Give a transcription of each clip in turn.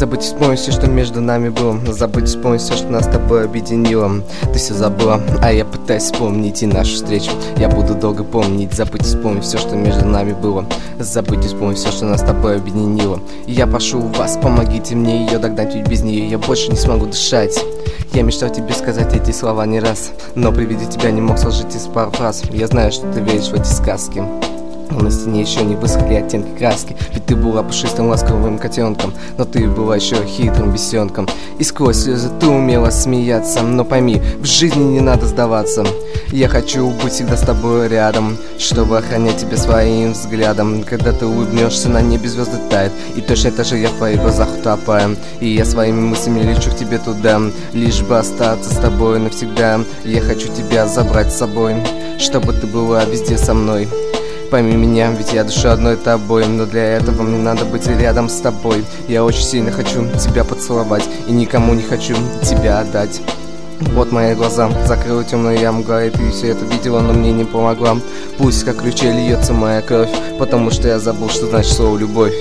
Забудь вспомнить все, что между нами было. Забудь вспомнить все, что нас с тобой объединило. Ты все забыла, а я пытаюсь вспомнить и нашу встречу. Я буду долго помнить. Забудь вспомнить все, что между нами было. Забудь вспомнить все, что нас с тобой объединило. И я прошу вас, помогите мне ее догнать, ведь без нее я больше не смогу дышать. Я мечтал тебе сказать эти слова не раз, но при виде тебя не мог сложить из пар фраз. Я знаю, что ты веришь в эти сказки, но на стене еще не высохли оттенки краски. Ведь ты была пушистым ласковым котенком, но ты была еще хитрым бесенком. И сквозь слезы ты умела смеяться. Но пойми, в жизни не надо сдаваться. Я хочу быть всегда с тобой рядом, чтобы охранять тебя своим взглядом. Когда ты улыбнешься, на небе звезды тают, и точно так же я в твоих глазах утопаю. И я своими мыслями лечу к тебе туда, лишь бы остаться с тобой навсегда. Я хочу тебя забрать с собой, чтобы ты была везде со мной. Пойми меня, ведь я душа одной тобой, но для этого мне надо быть рядом с тобой. Я очень сильно хочу тебя поцеловать и никому не хочу тебя отдать. Вот мои глаза, закрыла темная мгла, и ты все это видела, но мне не помогла. Пусть как ключей льется моя кровь, потому что я забыл, что значит слово любовь.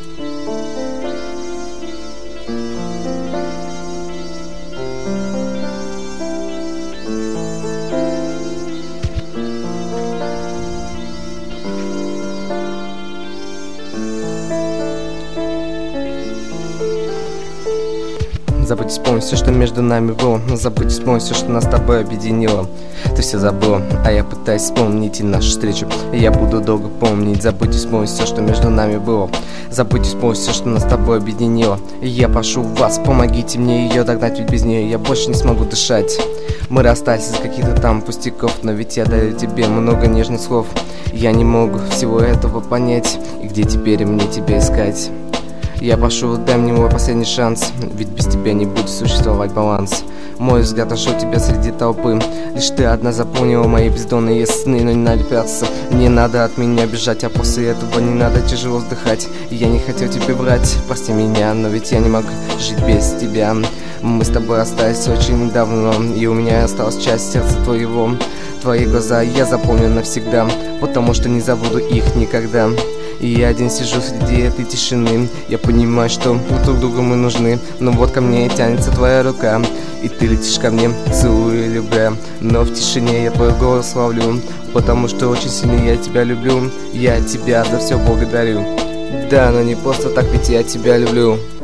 Забудь вспомнить все, что между нами было. Забудь вспомнить все, что нас с тобой объединило. Ты все забыла, а я пытаюсь вспомнить и нашу встречу. И я буду долго помнить. Забудь вспомнить все, что между нами было. Забудь вспомнить все, что нас с тобой объединило. И я прошу вас, помогите мне ее догнать, ведь без нее я больше не смогу дышать. Мы расстались из каких-то там пустяков, но ведь я дарю тебе много нежных слов. Я не могу всего этого понять, и где теперь мне тебя искать? Я прошу, дай мне мой последний шанс, ведь без тебя не будет существовать баланс. Мой взгляд нашел тебя среди толпы, лишь ты одна заполнила мои бездонные сны. Но не надо прятаться, не надо от меня бежать, а после этого не надо тяжело вздыхать. Я не хотел тебе врать, прости меня, но ведь я не могу жить без тебя. Мы с тобой расстались очень давно, и у меня осталась часть сердца твоего. Твои глаза я запомню навсегда, потому что не забуду их никогда. И я один сижу среди этой тишины. Я понимаю, что друг другу мы нужны. Но вот ко мне тянется твоя рука, и ты летишь ко мне, целуя, любя. Но в тишине я твой голос ловлю, потому что очень сильно я тебя люблю. Я тебя за все благодарю. Да, но не просто так, ведь я тебя люблю.